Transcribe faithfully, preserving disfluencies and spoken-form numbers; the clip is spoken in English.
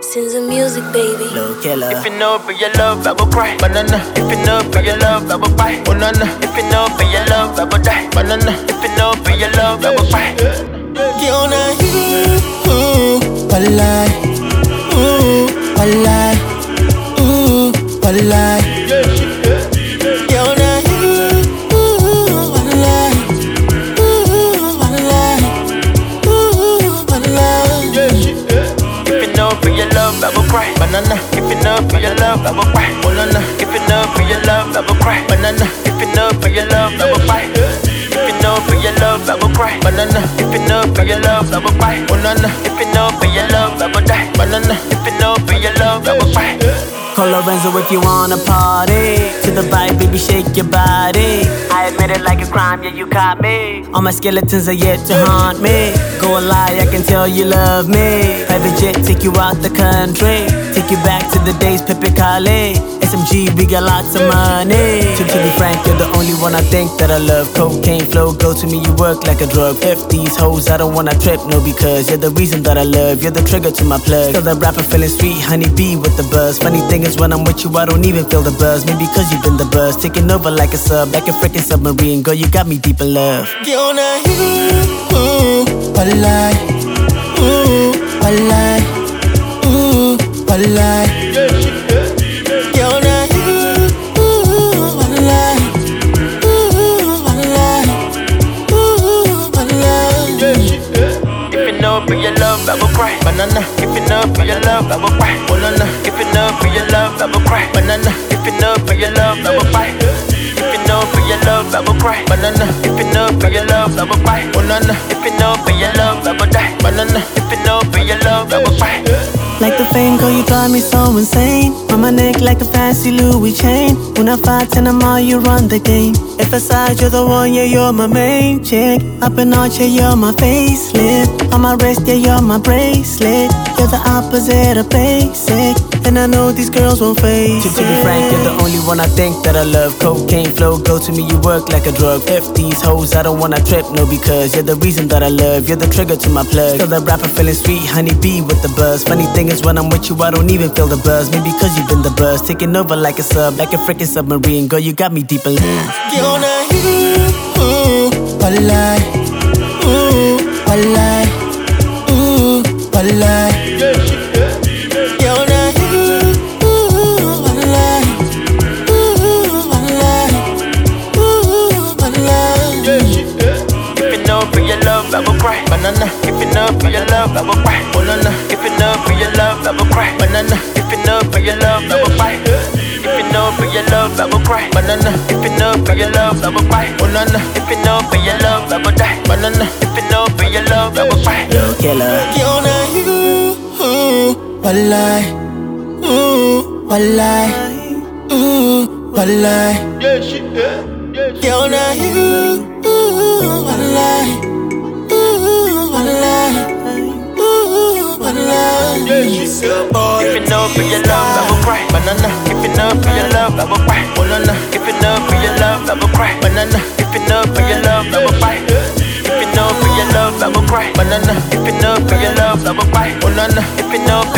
Sins of music, baby. Lil' Killer. If you know for your love, I will cry. Banana. If you know for your love, I will buy. Banana. If you know for your love, I will die. Banana. If you know for your love, I will buy. Girl, now you, ooh, walai, ooh, walai, ooh, walai. Girl, now you, ooh, walai, ooh, walai, ooh, walai. If you know for your love, I will cry. Banana. If you know for your love, I will buy. Banana. If you know for your love, I will cry. Banana. If you know for your love, I will buy. If you know for your love, I will cry. Banana. If you know for your love, I will buy. Banana. If you know for your love, I will die. Banana. If you know for your love, I will buy. Call Lorenzo if you wanna party. To the vibe, baby, shake your body. I admit it like a crime, yeah, you caught me. All my skeletons are yet to haunt me. Go a lie, I can tell you love me. Private jet, take you out the country. Take you back to the days, Pepe Kale. S M G, we got lots of money. To, to be frank, you're the only one I think that I love. Cocaine flow, go to me, you work like a drug. F these hoes, I don't wanna trip, no, because you're the reason that I love. You're the trigger to my plug. Still the rapper feeling sweet, honey bee with the buzz. Funny thing is when I'm with you, I don't even feel the buzz. Maybe because you've been the buzz, taking over like a sub, like a freaking submarine. Girl, you got me deep in love. Girl, now you, ooh, walai, ooh, walai, ooh, walai. Girl, now you, ooh, walai, ooh, walai, ooh, walai. If you know for your love, I will cry. Banana. If you know for your love, I will buy. Banana. If you know for your love, I will cry. Banana. If you know for your love, I will buy. If you know for your love, I will cry. Banana. If you know for your love, I will buy. Banana. If you know for your love, I will die. Banana. If you know for your love, I will buy. Like the fame, girl, you drive me so insane. On my neck like a fancy Louis chain. When I fight and I'm all, you run the game. If aside, you're the one, yeah, you're my main chick. Up in arch, yeah, you're my facelift. On my wrist, yeah, you're my bracelet. You're the opposite of basic, and I know these girls won't face it. To be frank, you're the only one I think that I love. Cocaine flow, go to me, you work like a drug. F these hoes, I don't wanna trip, no, because you're the reason that I love. You're the trigger to my plug. Still the rapper feeling sweet, honey bee with the buzz. Funny thing is when I'm with you, I don't even feel the buzz. Maybe because you've been the buzz, taking over like a sub, like a freaking submarine. Girl, you got me deep in love. Girl, now you, ooh, walai, ooh, walai, ooh, walai. Girl, now you, ooh, walai, ooh, walai, ooh, walai. If you know for your love, I will cry. Banana. If you know for your love, I will buy. Banana. If you know for your love, I will cry. Banana. If you know for your love, I will buy. If you know for your love, I will cry. Banana. If you know for your love, I will buy. Banana. If you know for your love, I will die. Banana. If you know for your love, I will buy. Lil' Killer. Girl, now you, ooh, walai, ooh, walai, ooh, walai. Girl, now you, ooh, walai, ooh, walai, ooh, walai. If you know for your love, I will cry. Banana. If you know for your love, I will buy. Banana. If you know for your love, I will cry. Banana. If you know for your love, I will buy. If you know for your love, I will cry. Banana. If you know for your love, I will buy. Banana. If you know